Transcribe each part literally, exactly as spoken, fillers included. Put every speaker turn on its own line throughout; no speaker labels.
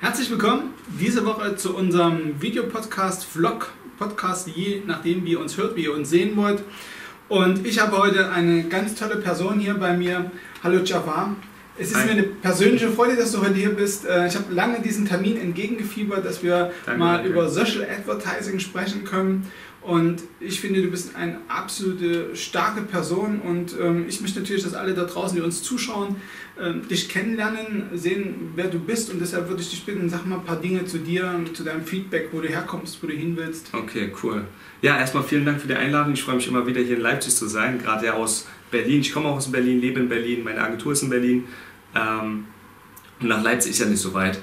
Herzlich willkommen diese Woche zu unserem Videopodcast, Vlog-Podcast, je nachdem wie ihr uns hört, wie ihr uns sehen wollt. Und ich habe heute eine ganz tolle Person hier bei mir. Hallo Jafar. Es ist Hi. mir eine persönliche Freude, dass du heute hier bist. Ich habe lange diesen Termin entgegengefiebert, dass wir danke, mal danke. über Social Advertising sprechen können. Und ich finde, du bist eine absolute starke Person und ähm, ich möchte natürlich, dass alle da draußen, die uns zuschauen, ähm, dich kennenlernen, sehen, wer du bist, und deshalb würde ich dich bitten, sag mal ein paar Dinge zu dir, zu deinem Feedback, wo du herkommst, wo du hin willst.
Okay, cool. Ja, erstmal vielen Dank für die Einladung. Ich freue mich immer wieder hier in Leipzig zu sein, gerade ja aus Berlin. Ich komme auch aus Berlin, lebe in Berlin, meine Agentur ist in Berlin ähm, und nach Leipzig ist ja nicht so weit.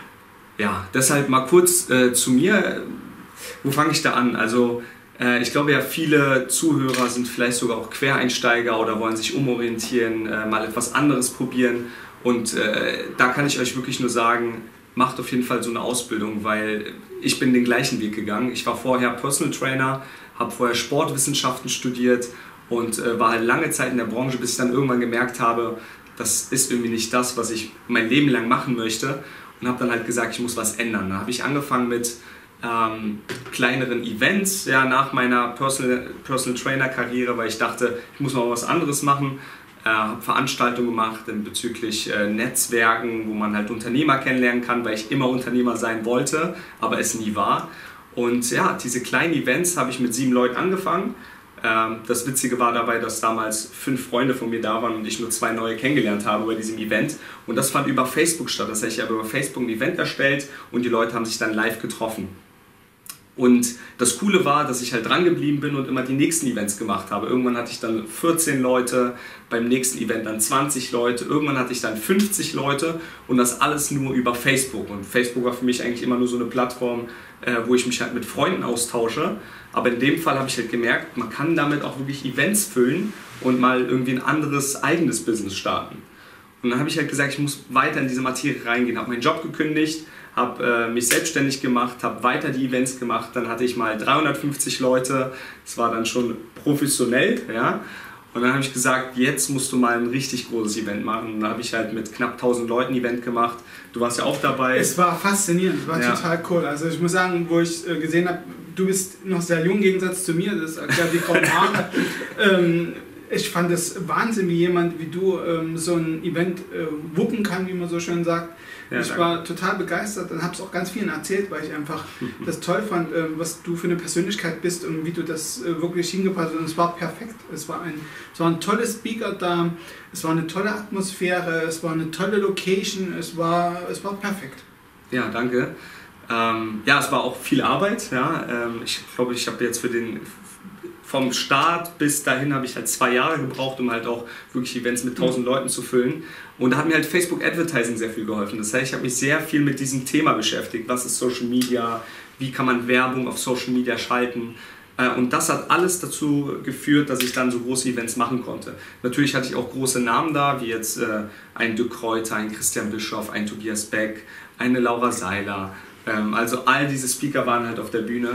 Ja, deshalb mal kurz äh, zu mir. Wo fange ich da an? Also äh, ich glaube ja, viele Zuhörer sind vielleicht sogar auch Quereinsteiger oder wollen sich umorientieren, äh, mal etwas anderes probieren, und äh, da kann ich euch wirklich nur sagen, macht auf jeden Fall so eine Ausbildung, weil ich bin den gleichen Weg gegangen. Ich war vorher Personal Trainer, habe vorher Sportwissenschaften studiert und äh, war halt lange Zeit in der Branche, bis ich dann irgendwann gemerkt habe, das ist irgendwie nicht das, was ich mein Leben lang machen möchte, und habe dann halt gesagt, ich muss was ändern. Da habe ich angefangen mit Ähm, kleineren Events, ja, nach meiner Personal, Personal Trainer Karriere, weil ich dachte, ich muss mal was anderes machen. Äh, habe Veranstaltungen gemacht bezüglich äh, Netzwerken, wo man halt Unternehmer kennenlernen kann, weil ich immer Unternehmer sein wollte, aber es nie war. Und ja, diese kleinen Events habe ich mit sieben Leuten angefangen. Ähm, das Witzige war dabei, dass damals fünf Freunde von mir da waren und ich nur zwei neue kennengelernt habe bei diesem Event. Und das fand über Facebook statt. Das heißt, ich habe über Facebook ein Event erstellt und die Leute haben sich dann live getroffen. Und das Coole war, dass ich halt dran geblieben bin und immer die nächsten Events gemacht habe. Irgendwann hatte ich dann vierzehn Leute, beim nächsten Event dann zwanzig Leute, irgendwann hatte ich dann fünfzig Leute, und das alles nur über Facebook. Und Facebook war für mich eigentlich immer nur so eine Plattform, äh, wo ich mich halt mit Freunden austausche. Aber in dem Fall habe ich halt gemerkt, man kann damit auch wirklich Events füllen und mal irgendwie ein anderes eigenes Business starten. Und dann habe ich halt gesagt, ich muss weiter in diese Materie reingehen, habe meinen Job gekündigt, habe äh, mich selbstständig gemacht, habe weiter die Events gemacht. Dann hatte ich mal dreihundertfünfzig Leute, das war dann schon professionell, ja. Und dann habe ich gesagt, jetzt musst du mal ein richtig großes Event machen. Und dann habe ich halt mit knapp tausend Leuten ein Event gemacht. Du warst ja auch dabei.
Es war faszinierend, es war ja. total cool. Also ich muss sagen, wo ich äh, gesehen habe, du bist noch sehr jung im Gegensatz zu mir, das erklärt die Frau Haare. ähm, ich fand es Wahnsinn, wie jemand wie du ähm, so ein Event äh, wuppen kann, wie man so schön sagt. Ja, ich danke. war total begeistert und habe es auch ganz vielen erzählt, weil ich einfach das toll fand, äh, was du für eine Persönlichkeit bist und wie du das äh, wirklich hingebracht hast. Und es war perfekt. Es war, ein, es war ein toller Speaker da, es war eine tolle Atmosphäre, es war eine tolle Location, es war, es war perfekt.
Ja, danke. Ähm, ja, es war auch viel Arbeit. Ja. Ähm, ich glaube, ich habe jetzt für den... Vom Start bis dahin habe ich halt zwei Jahre gebraucht, um halt auch wirklich Events mit tausend Leuten zu füllen. Und da hat mir halt Facebook Advertising sehr viel geholfen. Das heißt, ich habe mich sehr viel mit diesem Thema beschäftigt. Was ist Social Media? Wie kann man Werbung auf Social Media schalten? Und das hat alles dazu geführt, dass ich dann so große Events machen konnte. Natürlich hatte ich auch große Namen da, wie jetzt ein Dirk Kräuter, ein Christian Bischoff, ein Tobias Beck, eine Laura Seiler. Also all diese Speaker waren halt auf der Bühne.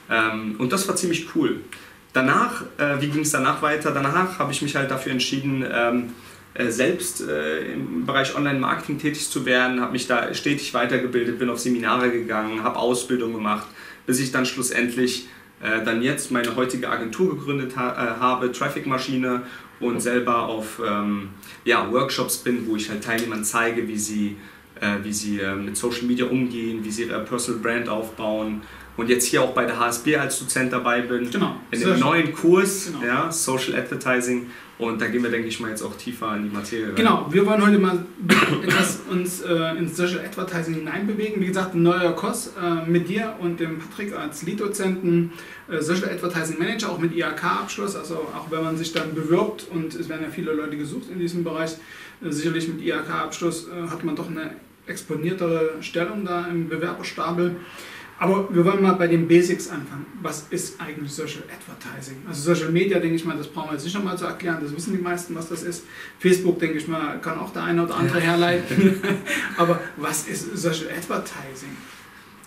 Und das war ziemlich cool. Danach, äh, wie ging es danach weiter? Danach habe ich mich halt dafür entschieden, ähm, äh, selbst äh, im Bereich Online-Marketing tätig zu werden, habe mich da stetig weitergebildet, bin auf Seminare gegangen, habe Ausbildung gemacht, bis ich dann schlussendlich äh, dann jetzt meine heutige Agentur gegründet ha äh, habe, Traffic Maschine, und selber auf ähm, ja, Workshops bin, wo ich halt Teilnehmern zeige, wie sie, äh, wie sie äh, mit Social Media umgehen, wie sie ihre Personal Brand aufbauen. Und jetzt hier auch bei der H S B als Dozent dabei bin,
genau.
in dem neuen Kurs, genau. ja, Social Advertising. Und da gehen wir, denke ich mal, jetzt auch tiefer in die Materie rein.
Genau, wir wollen heute mal etwas uns äh, ins Social Advertising hineinbewegen. Wie gesagt, ein neuer Kurs äh, mit dir und dem Patrick als Lead-Dozenten, äh, Social Advertising Manager, auch mit I H K-Abschluss. Also auch wenn man sich dann bewirbt, und es werden ja viele Leute gesucht in diesem Bereich, äh, sicherlich mit I H K-Abschluss äh, hat man doch eine exponiertere Stellung da im Bewerberstapel. Aber wir wollen mal bei den Basics anfangen. Was ist eigentlich Social Advertising? Also Social Media, denke ich mal, das brauchen wir jetzt nicht nochmal zu erklären, das wissen die meisten, was das ist. Facebook, denke ich mal, kann auch der eine oder andere herleiten. Aber was ist Social Advertising?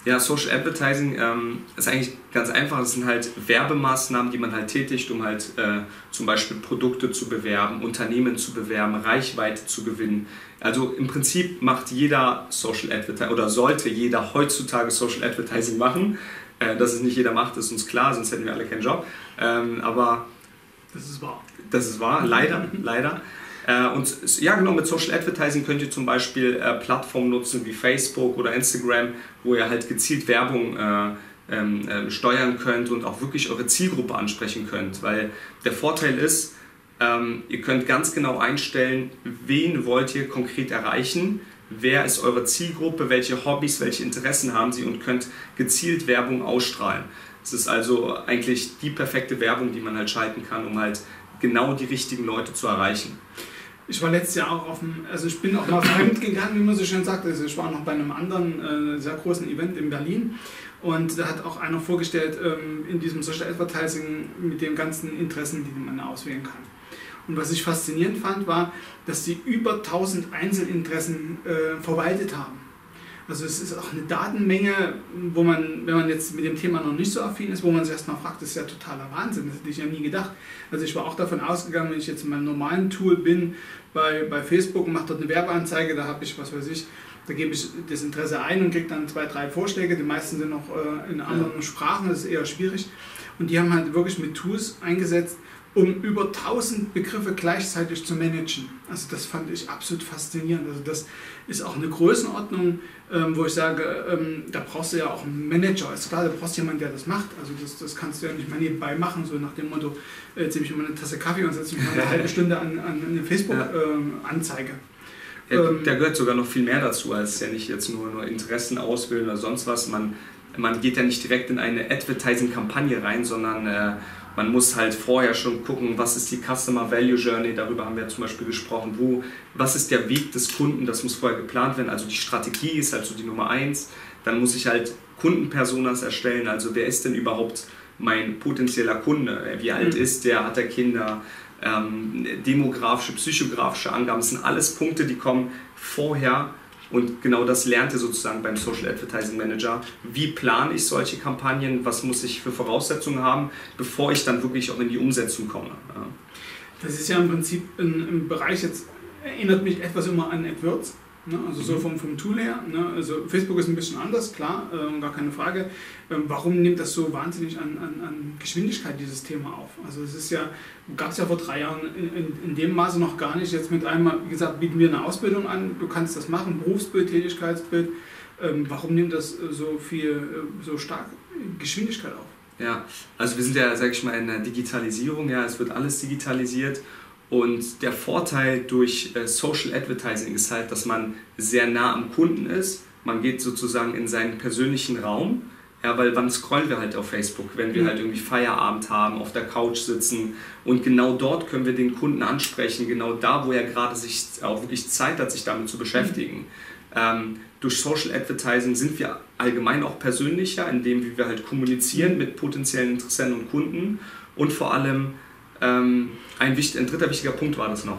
Ja, Social Advertising ähm, ist eigentlich ganz einfach. Das sind halt Werbemaßnahmen, die man halt tätigt, um halt äh, zum Beispiel Produkte zu bewerben, Unternehmen zu bewerben, Reichweite zu gewinnen. Also im Prinzip macht jeder Social Advertising oder sollte jeder heutzutage Social Advertising machen. Äh, dass es nicht jeder macht, ist uns klar, sonst hätten wir alle keinen Job. Ähm, aber
das ist wahr.
Das ist wahr, leider, leider. Äh, und ja, genau, mit Social Advertising könnt ihr zum Beispiel äh, Plattformen nutzen wie Facebook oder Instagram, wo ihr halt gezielt Werbung äh, ähm, äh, steuern könnt und auch wirklich eure Zielgruppe ansprechen könnt. Weil der Vorteil ist, ähm, ihr könnt ganz genau einstellen, wen wollt ihr konkret erreichen, wer ist eure Zielgruppe, welche Hobbys, welche Interessen haben sie und könnt gezielt Werbung ausstrahlen. Es ist also eigentlich die perfekte Werbung, die man halt schalten kann, um halt genau die richtigen Leute zu erreichen.
Ich war letztes Jahr auch auf dem, also ich bin auch mal fremd gegangen, wie man so schön sagt. Also ich war noch bei einem anderen äh, sehr großen Event in Berlin und da hat auch einer vorgestellt, ähm, in diesem Social Advertising mit den ganzen Interessen, die man auswählen kann. Und was ich faszinierend fand, war, dass sie über tausend Einzelinteressen äh, verwaltet haben. Also es ist auch eine Datenmenge, wo man, wenn man jetzt mit dem Thema noch nicht so affin ist, wo man sich erstmal fragt, das ist ja totaler Wahnsinn, das hätte ich ja nie gedacht. Also ich war auch davon ausgegangen, wenn ich jetzt in meinem normalen Tool bin, bei, bei Facebook und mache dort eine Werbeanzeige, da habe ich, was weiß ich, da gebe ich das Interesse ein und kriege dann zwei, drei Vorschläge, die meisten sind noch äh, in anderen ja. Sprachen, das ist eher schwierig. Und die haben halt wirklich mit Tools eingesetzt, um über tausend Begriffe gleichzeitig zu managen. Also das fand ich absolut faszinierend. Also das ist auch eine Größenordnung, ähm, wo ich sage, ähm, da brauchst du ja auch einen Manager. Ist klar, da brauchst du jemanden, der das macht. Also das, das kannst du ja nicht mal nebenbei machen, so nach dem Motto, äh, jetzt nehme ich mal eine Tasse Kaffee und setze mich mal eine halbe Stunde an, an eine Facebook-Anzeige.
Ja. Ähm, ja, da gehört sogar noch viel mehr dazu, als ja nicht jetzt nur, nur Interessen auswählen oder sonst was. Man, man geht ja nicht direkt in eine Advertising-Kampagne rein, sondern äh, man muss halt vorher schon gucken, was ist die Customer Value Journey, darüber haben wir zum Beispiel gesprochen, wo, was ist der Weg des Kunden, das muss vorher geplant werden, also die Strategie ist halt so die Nummer eins, dann muss ich halt Kundenpersonas erstellen, also wer ist denn überhaupt mein potenzieller Kunde, wie alt mhm. ist der, hat er Kinder, ähm, demografische, psychografische Angaben, das sind alles Punkte, die kommen vorher. Und genau das lernt ihr sozusagen beim Social Advertising Manager. Wie plane ich solche Kampagnen? Was muss ich für Voraussetzungen haben, bevor ich dann wirklich auch in die Umsetzung komme? Ja.
Das ist ja im Prinzip ein, ein Bereich, jetzt erinnert mich etwas immer an AdWords. Ne? Also so vom, vom Tool her. Ne? Also Facebook ist ein bisschen anders, klar, äh, gar keine Frage. Ähm, warum nimmt das so wahnsinnig an, an, an Geschwindigkeit dieses Thema auf? Also es ist ja, gab es ja vor drei Jahren in, in, in dem Maße noch gar nicht. Jetzt mit einmal, wie gesagt, bieten wir eine Ausbildung an, du kannst das machen, Berufsbild, Tätigkeitsbild. Ähm, warum nimmt das so viel, so stark Geschwindigkeit auf?
Ja, also wir sind ja, sage ich mal, in der Digitalisierung, ja, es wird alles digitalisiert. Und der Vorteil durch äh, Social Advertising ist halt, dass man sehr nah am Kunden ist. Man geht sozusagen in seinen persönlichen Raum. Ja, weil wann scrollen wir halt auf Facebook, wenn wir mhm. halt irgendwie Feierabend haben, auf der Couch sitzen und genau dort können wir den Kunden ansprechen, genau da, wo er gerade sich auch wirklich Zeit hat, sich damit zu beschäftigen. Mhm. Ähm, durch Social Advertising sind wir allgemein auch persönlicher, indem wir halt kommunizieren mit potenziellen Interessenten und Kunden und vor allem ähm, ein, wichtig, ein dritter wichtiger Punkt war das noch.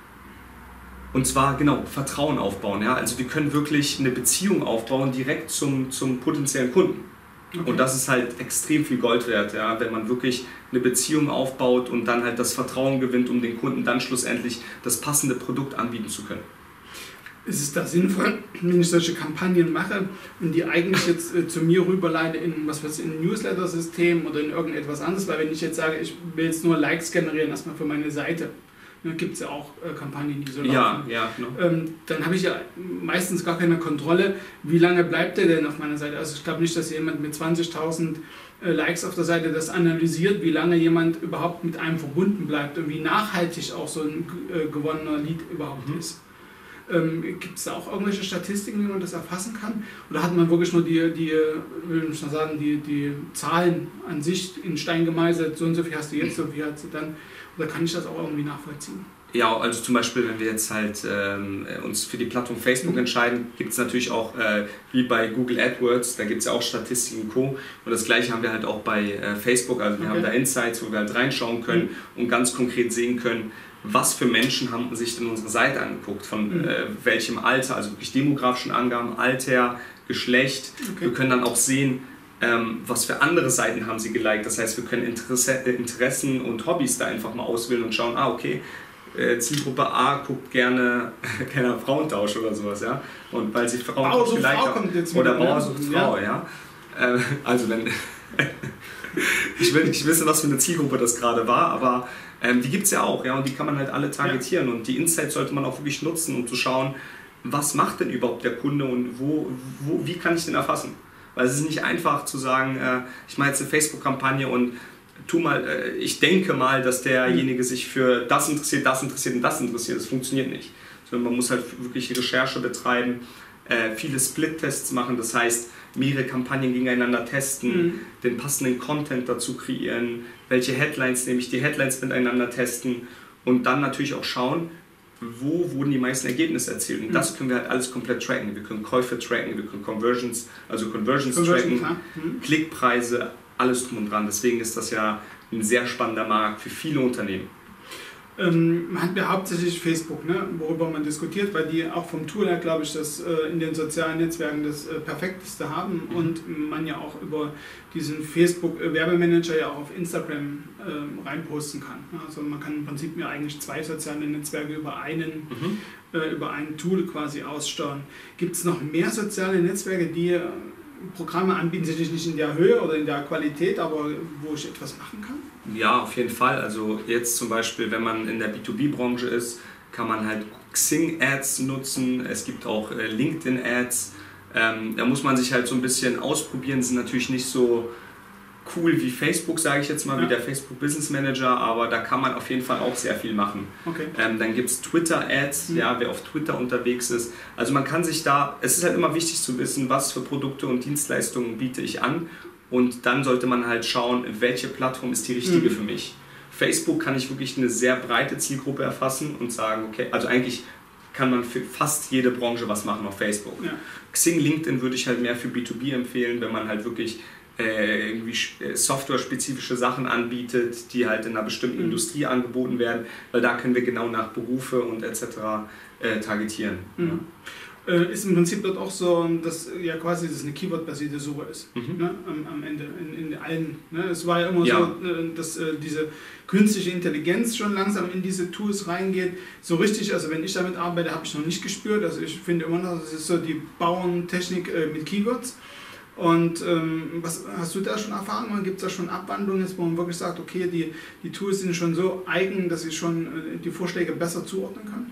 Und zwar, genau, Vertrauen aufbauen. Ja? Also wir können wirklich eine Beziehung aufbauen direkt zum, zum potenziellen Kunden. Okay. Und das ist halt extrem viel Gold wert, ja? Wenn man wirklich eine Beziehung aufbaut und dann halt das Vertrauen gewinnt, um den Kunden dann schlussendlich das passende Produkt anbieten zu können.
Ist es da sinnvoll, wenn ich solche Kampagnen mache und die eigentlich jetzt äh, zu mir rüberleite in was weiß ich, in ein Newsletter-System oder in irgendetwas anderes? Weil wenn ich jetzt sage, ich will jetzt nur Likes generieren erstmal für meine Seite, ne, gibt es ja auch äh, Kampagnen, die so laufen.
Ja, ja, genau.
ähm, dann habe ich ja meistens gar keine Kontrolle, wie lange bleibt der denn auf meiner Seite. Also ich glaube nicht, dass jemand mit zwanzigtausend äh, Likes auf der Seite das analysiert, wie lange jemand überhaupt mit einem verbunden bleibt und wie nachhaltig auch so ein äh, gewonnener Lead überhaupt mhm. ist. Ähm, gibt es da auch irgendwelche Statistiken, wie man das erfassen kann? Oder hat man wirklich nur die, die, will ich mal sagen, die, die Zahlen an sich in Stein gemeißelt, so und so viel hast du jetzt, so viel hast du dann? Oder kann ich das auch irgendwie nachvollziehen?
Ja, also zum Beispiel, wenn wir jetzt halt ähm, uns für die Plattform Facebook mhm. entscheiden, gibt es natürlich auch, äh, wie bei Google AdWords, da gibt es ja auch Statistiken und Co. Und das gleiche haben wir halt auch bei äh, Facebook, also wir okay. haben da Insights, wo wir halt reinschauen können mhm. und ganz konkret sehen können, was für Menschen haben sich denn unsere Seite angeguckt, von
mhm.
äh, welchem Alter, also wirklich demografischen Angaben, Alter, Geschlecht.
Okay.
Wir können dann auch sehen, ähm, was für andere Seiten haben sie geliked. Das heißt, wir können Interesse, Interessen und Hobbys da einfach mal auswählen und schauen, ah okay, äh, Zielgruppe A guckt gerne keine Frauentausch oder sowas, ja. Und weil sie Frauen
Bauer sucht
geliked
Frau
haben.
kommt jetzt
Oder
wieder,
Bauer
ne?
sucht Frau, ja. ja. Äh, also wenn ich will nicht wissen, was für eine Zielgruppe das gerade war, aber ähm, die gibt es ja auch, ja, und die kann man halt alle targetieren. Ja. Und die Insights sollte man auch wirklich nutzen, um zu schauen, was macht denn überhaupt der Kunde und wo, wo, wie kann ich den erfassen? Weil es ist nicht einfach zu sagen, äh, ich mache jetzt eine Facebook-Kampagne und tu mal, äh, ich denke mal, dass derjenige sich für das interessiert, das interessiert und das interessiert. Das funktioniert nicht. Sondern man muss halt wirklich Recherche betreiben, äh, viele Split-Tests machen, das heißt, mehrere Kampagnen gegeneinander testen, mhm. den passenden Content dazu kreieren, welche Headlines nehme ich, die Headlines miteinander testen und dann natürlich auch schauen, wo wurden die meisten Ergebnisse erzielt. Und mhm. das können wir halt alles komplett tracken. Wir können Käufe tracken, wir können Conversions, also Conversions
Conversion,
tracken, mhm. Klickpreise, alles drum und dran. Deswegen ist das ja ein sehr spannender Markt für viele Unternehmen.
Ähm, man hat ja hauptsächlich Facebook, ne, worüber man diskutiert, weil die auch vom Tool her, glaube ich, das äh, in den sozialen Netzwerken das äh, perfekteste haben und man ja auch über diesen Facebook-Werbemanager ja auch auf Instagram äh, reinposten kann. Also man kann im Prinzip ja eigentlich zwei soziale Netzwerke über einen, mhm. äh, über ein Tool quasi aussteuern. Gibt es noch mehr soziale Netzwerke, die äh, Programme anbieten, sicherlich nicht in der Höhe oder in der Qualität, aber wo ich etwas machen kann?
Ja, auf jeden Fall. Also jetzt zum Beispiel, wenn man in der B zwei B-Branche ist, kann man halt Xing-Ads nutzen. Es gibt auch äh, LinkedIn-Ads. Ähm, da muss man sich halt so ein bisschen ausprobieren. Die sind natürlich nicht so cool wie Facebook, sage ich jetzt mal, ja. wie der Facebook Business Manager, aber da kann man auf jeden Fall auch sehr viel machen.
Okay.
Ähm, dann gibt es Twitter-Ads, mhm. ja, wer auf Twitter unterwegs ist. Also man kann sich da, es ist halt immer wichtig zu wissen, was für Produkte und Dienstleistungen biete ich an. Und dann sollte man halt schauen, welche Plattform ist die richtige mhm. für mich. Facebook kann ich wirklich eine sehr breite Zielgruppe erfassen und sagen, okay, also eigentlich kann man für fast jede Branche was machen auf Facebook. Ja. Xing, LinkedIn würde ich halt mehr für B zwei B empfehlen, wenn man halt wirklich äh, irgendwie software-spezifische Sachen anbietet, die halt in einer bestimmten mhm. Industrie angeboten werden, weil da können wir genau nach Berufe und et cetera äh, targetieren. Mhm. Ja.
Ist im Prinzip dort auch so, dass ja quasi das eine Keyword-basierte Suche ist, mhm. ne, am, am Ende, in, in allen. Ne. Es war ja immer ja. so, dass äh, diese künstliche Intelligenz schon langsam in diese Tools reingeht. So richtig, also wenn ich damit arbeite, habe ich noch nicht gespürt. Also ich finde immer noch, das ist so die Bauerntechnik äh, mit Keywords. Und ähm, was, hast du da schon Erfahrungen? Gibt es da schon Abwandlungen, wo man wirklich sagt, okay, die, die Tools sind schon so eigen, dass ich schon äh, die Vorschläge besser zuordnen kann?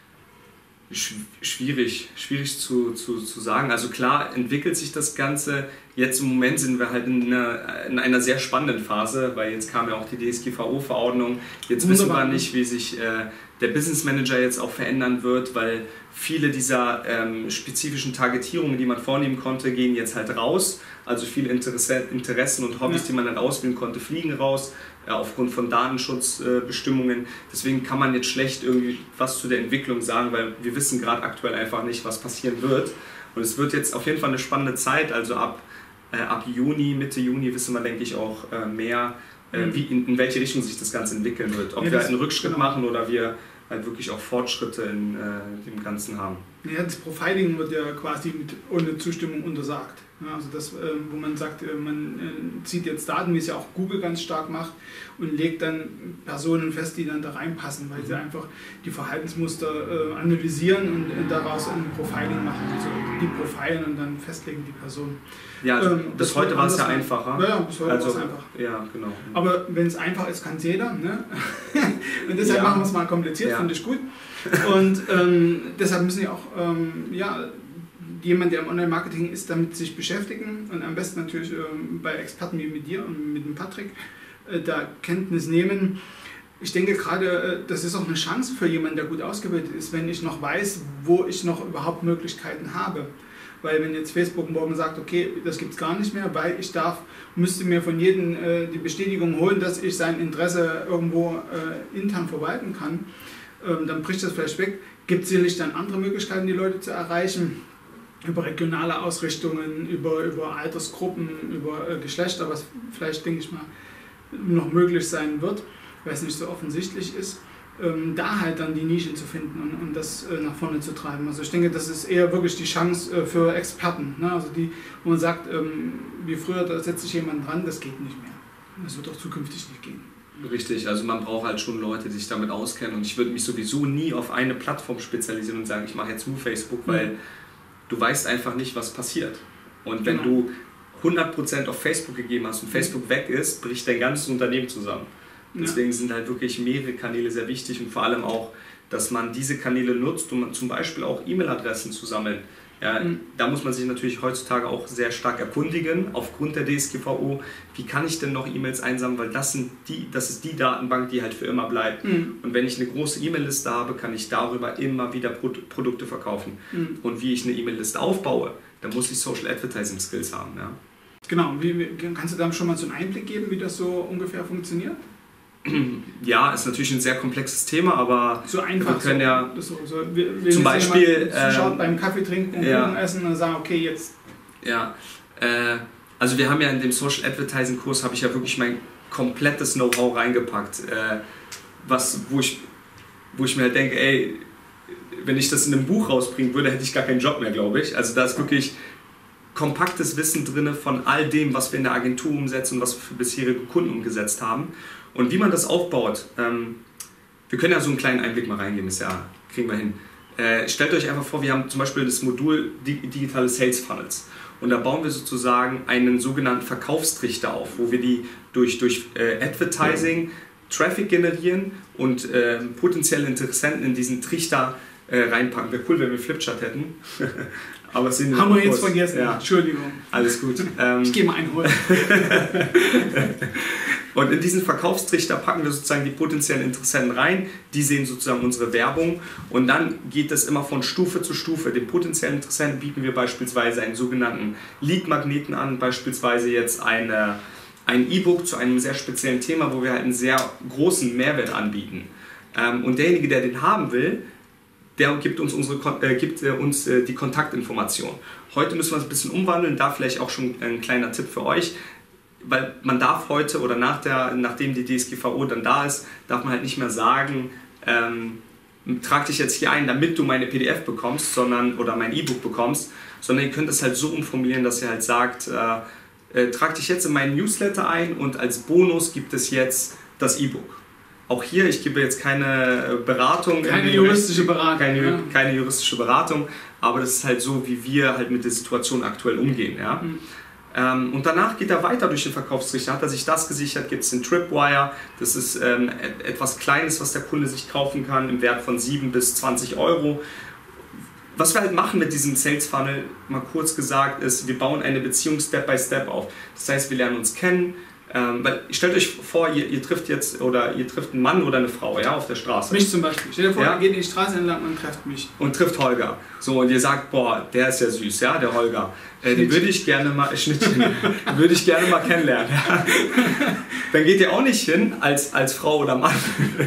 Schwierig, schwierig zu, zu, zu sagen. Also klar entwickelt sich das Ganze. Jetzt im Moment sind wir halt in einer, in einer sehr spannenden Phase, weil jetzt kam ja auch die D S G V O-Verordnung. Jetzt wissen wir nicht, wie sich äh, der Business Manager jetzt auch verändern wird, weil viele dieser ähm, spezifischen Targetierungen, die man vornehmen konnte, gehen jetzt halt raus. Also viele Interesse, Interessen und Hobbys, ja. die man dann auswählen konnte, fliegen raus. Aufgrund von Datenschutzbestimmungen. Deswegen kann man jetzt schlecht irgendwie was zu der Entwicklung sagen, weil wir wissen gerade aktuell einfach nicht, was passieren wird. Und es wird jetzt auf jeden Fall eine spannende Zeit. Also ab, äh, ab Juni, Mitte Juni wissen wir, denke ich, auch äh, mehr, äh, wie in, in welche Richtung sich das Ganze entwickeln wird. Ob ja, wir einen Rückschritt genau. machen oder wir halt wirklich auch Fortschritte in äh, dem Ganzen haben.
Ja, das Profiling wird ja quasi mit, ohne Zustimmung untersagt. Ja, also das, äh, wo man sagt, äh, man äh, zieht jetzt Daten, wie es ja auch Google ganz stark macht, und legt dann Personen fest, die dann da reinpassen, weil mhm. sie einfach die Verhaltensmuster äh, analysieren und äh, daraus ein Profiling machen. Also die profilen und dann festlegen die Person.
Ja, also ähm, bis heute war es ja einfacher.
Ja, ja, bis heute also, war es einfach.
Ja, genau.
Aber wenn es einfach ist, kann es jeder. Ne? Und deshalb ja. machen wir es mal kompliziert, ja. finde ich gut. Und ähm, deshalb müssen ja auch ähm, ja, jemand, der im Online-Marketing ist, damit sich beschäftigen und am besten natürlich ähm, bei Experten wie mit dir und mit dem Patrick äh, da Kenntnis nehmen. Ich denke gerade, äh, das ist auch eine Chance für jemanden, der gut ausgebildet ist, wenn ich noch weiß, wo ich noch überhaupt Möglichkeiten habe. Weil wenn jetzt Facebook morgen sagt, okay, das gibt es gar nicht mehr, weil ich darf, müsste mir von jedem äh, die Bestätigung holen, dass ich sein Interesse irgendwo äh, intern verwalten kann, ähm, dann bricht das vielleicht weg. Gibt es sicherlich dann andere Möglichkeiten, die Leute zu erreichen, über regionale Ausrichtungen, über, über Altersgruppen, über äh, Geschlechter, was vielleicht, denke ich mal, noch möglich sein wird, weil es nicht so offensichtlich ist. ähm, da halt dann die Nischen zu finden und, und das äh, nach vorne zu treiben. Also ich denke, das ist eher wirklich die Chance äh, für Experten. Ne? Also die, wo man sagt, ähm, wie früher, da setzt sich jemand dran, das geht nicht mehr. Das wird auch zukünftig nicht gehen.
Richtig, also man braucht halt schon Leute, die sich damit auskennen und ich würde mich sowieso nie auf eine Plattform spezialisieren und sagen, ich mache jetzt nur Facebook, weil mhm. du weißt einfach nicht, was passiert. Und wenn genau. du hundert Prozent auf Facebook gegeben hast und Facebook weg ist, bricht dein ganzes Unternehmen zusammen. Deswegen sind halt wirklich mehrere Kanäle sehr wichtig und vor allem auch, dass man diese Kanäle nutzt, um zum Beispiel auch E-Mail-Adressen zu sammeln. Ja, mhm. Da muss man sich natürlich heutzutage auch sehr stark erkundigen, aufgrund der D S G V O, wie kann ich denn noch E-Mails einsammeln, weil das, sind die, das ist die Datenbank, die halt für immer bleibt. Mhm. Und wenn ich eine große E-Mail-Liste habe, kann ich darüber immer wieder Pro Produkte verkaufen. Mhm. Und wie ich eine E-Mail-Liste aufbaue, dann muss ich Social Advertising Skills haben. Ja.
Genau, wie, wie, kannst du da schon mal so einen Einblick geben, wie das so ungefähr funktioniert?
Ja, ist natürlich ein sehr komplexes Thema, aber
so einfach.
Wir können
so,
ja
so, so, wir, wir
zum Beispiel
zuschaut
ähm,
beim Kaffee trinken und
ja,
Kuchen essen und sagen, okay, jetzt.
Ja, äh, also wir haben ja in dem Social Advertising Kurs habe ich ja wirklich mein komplettes Know-how reingepackt, äh, was wo ich wo ich mir halt denke, ey, wenn ich das in einem Buch rausbringen würde, hätte ich gar keinen Job mehr, glaube ich. Also da ist wirklich kompaktes Wissen drin von all dem, was wir in der Agentur umsetzen und was wir für bisherige Kunden umgesetzt haben. Und wie man das aufbaut, ähm, wir können ja so einen kleinen Einblick mal reingeben, ist ja, kriegen wir hin. Äh, stellt euch einfach vor, wir haben zum Beispiel das Modul digitale Sales Funnels und da bauen wir sozusagen einen sogenannten Verkaufstrichter auf, wo wir die durch, durch äh, Advertising Traffic generieren und äh, potenzielle Interessenten in diesen Trichter äh, reinpacken. Wäre cool, wenn wir Flipchart hätten. Aber es sind
haben wir jetzt vergessen,
ja.
Entschuldigung.
Alles gut. Ähm,
ich gehe mal einholen.
Und in diesen Verkaufstrichter packen wir sozusagen die potenziellen Interessenten rein, die sehen sozusagen unsere Werbung und dann geht das immer von Stufe zu Stufe. Den potenziellen Interessenten bieten wir beispielsweise einen sogenannten Lead-Magneten an, beispielsweise jetzt eine, ein E-Book zu einem sehr speziellen Thema, wo wir halt einen sehr großen Mehrwert anbieten. Und derjenige, der den haben will, der gibt uns, unsere, äh, gibt äh, uns äh, die Kontaktinformation. Heute müssen wir es ein bisschen umwandeln, da vielleicht auch schon ein kleiner Tipp für euch. Weil man darf heute oder nach der, nachdem die D S G V O dann da ist, darf man halt nicht mehr sagen, ähm, trag dich jetzt hier ein, damit du meine P D F bekommst, sondern oder mein E-Book bekommst, sondern ihr könnt es halt so umformulieren, dass ihr halt sagt, äh, äh, trag dich jetzt in meinen Newsletter ein und als Bonus gibt es jetzt das E-Book. Auch hier, ich gebe jetzt keine Beratung.
Keine juristische Beratung.
Keine, ja. keine juristische Beratung, aber das ist halt so, wie wir halt mit der Situation aktuell umgehen. Ja? Mhm. Ähm, und danach geht er weiter durch den Verkaufstrichter. Hat er sich das gesichert, gibt es den Tripwire. Das ist ähm, etwas Kleines, was der Kunde sich kaufen kann, im Wert von sieben bis zwanzig Euro. Was wir halt machen mit diesem Sales Funnel, mal kurz gesagt, ist, wir bauen eine Beziehung Step by Step auf. Das heißt, wir lernen uns kennen. Ähm, weil stellt euch vor, ihr, ihr trifft jetzt oder ihr trifft einen Mann oder eine Frau, ja, auf der Straße.
Mich zum Beispiel. Stell dir vor,
ja?
ihr geht in die Straße entlang und trefft mich.
Und trifft Holger. So, und ihr sagt, boah, der ist ja süß, ja, der Holger. Äh, den würde ich gerne mal, äh, Schnittchen, würde ich gerne mal kennenlernen. Ja. Dann geht ihr auch nicht hin als, als Frau oder Mann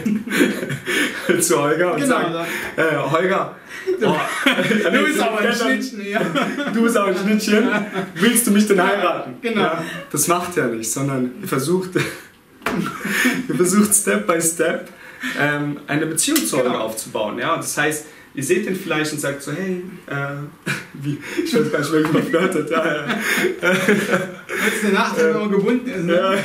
zu Holger und
genau,
sagt, äh, Holger, oh,
du bist aber ein Schnittchen, ja.
Du bist aber ein Schnittchen, willst du mich denn heiraten?
Genau.
Ja, das macht er nicht, sondern ihr versucht, ihr versucht Step by Step ähm, eine Beziehung zu Holger genau. aufzubauen. Ja? Und das heißt, ihr seht ihn vielleicht und sagt so, hey, äh, wie, ich weiß gar nicht mehr, wie man flirtet. Ja, ja.
Jetzt eine Nacht, wenn man gebunden ist. Ne?
Ja.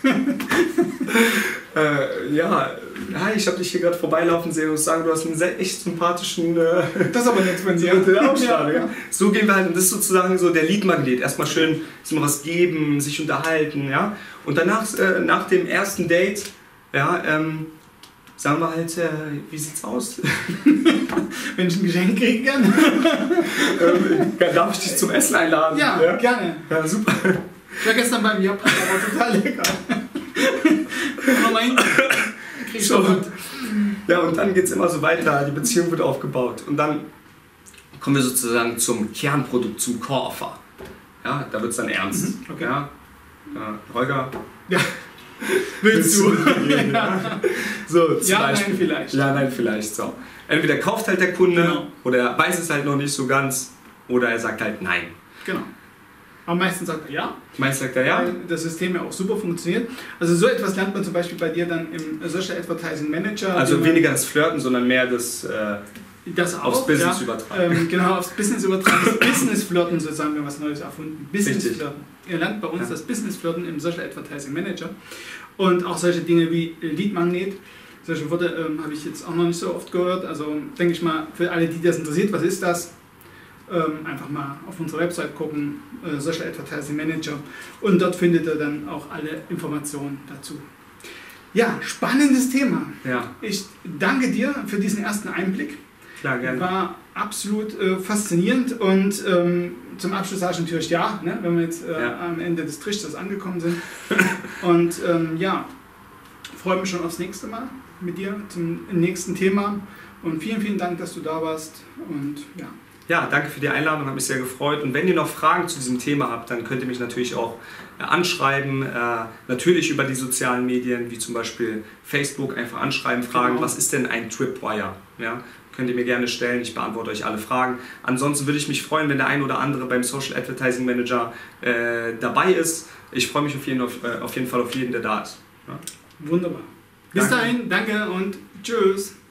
äh, ja, hi, ich habe dich hier gerade vorbeilaufen sehen und sagen, du hast einen sehr, echt sympathischen... Äh,
das ist aber nichts von dir.
Ja. Ja. So gehen wir halt, und das ist sozusagen so der Lead-Magnet. Erstmal schön mal was geben, sich unterhalten, ja. Und danach, äh, nach dem ersten Date, ja, ähm, sagen wir halt, äh, wie sieht's aus?
Wenn ich ein Geschenk kriegen kann.
ähm, darf ich dich zum Essen einladen?
Ja, ja? gerne.
Ja, super.
Ich war gestern beim Japan, aber total lecker.
so, und, ja, und dann geht es immer so weiter, die Beziehung wird aufgebaut. Und dann kommen wir sozusagen zum Kernprodukt, zum Core-Offer. Ja, da wird es dann ernst.
Mhm, okay.
Ja, ja, Holger?
Ja. Willst du?
Gehen, ja. So, zum
ja,
Beispiel.
nein, vielleicht.
Ja, nein, vielleicht. So. Entweder kauft halt der Kunde, genau. oder er weiß es halt noch nicht so ganz, oder er sagt halt nein.
Genau. Aber meistens sagt er ja.
Meistens sagt er ja.
Weil das System ja auch super funktioniert. Also so etwas lernt man zum Beispiel bei dir dann im Social Advertising Manager.
Also weniger das Flirten, sondern mehr das, äh,
das auch,
aufs Business
ja,
übertragen.
Ähm, genau, aufs Business übertragen. Das Business-Flirten sozusagen, wir haben was Neues erfunden. Business-Flirten. Ihr lernt bei uns ja. das Business-Flirten im Social Advertising Manager. Und auch solche Dinge wie Lead-Magnet. Solche Worte ähm, habe ich jetzt auch noch nicht so oft gehört. Also denke ich mal, für alle, die das interessiert, was ist das? Ähm, einfach mal auf unsere Website gucken, äh, Social Advertising Manager. Und dort findet ihr dann auch alle Informationen dazu. Ja, spannendes Thema.
Ja.
Ich danke dir für diesen ersten Einblick.
Klar, gerne.
War absolut äh, faszinierend und ähm, zum Abschluss sage ich natürlich ja, ne, wenn wir jetzt äh, ja. am Ende des Trichters angekommen sind. Und ähm, ja, freue mich schon aufs nächste Mal mit dir zum nächsten Thema und vielen, vielen Dank, dass du da warst und ja.
Ja, danke für die Einladung, habe mich sehr gefreut. Und wenn ihr noch Fragen zu diesem Thema habt, dann könnt ihr mich natürlich auch äh, anschreiben. Äh, natürlich über die sozialen Medien, wie zum Beispiel Facebook, einfach anschreiben, fragen, genau. Was ist denn ein Tripwire? Ja, könnt ihr mir gerne stellen, ich beantworte euch alle Fragen. Ansonsten würde ich mich freuen, wenn der ein oder andere beim Social Advertising Manager äh, dabei ist. Ich freue mich auf jeden, auf, äh, auf jeden Fall auf jeden, der da ist. Ja.
Wunderbar. Bis
Danke.
dahin, danke und tschüss.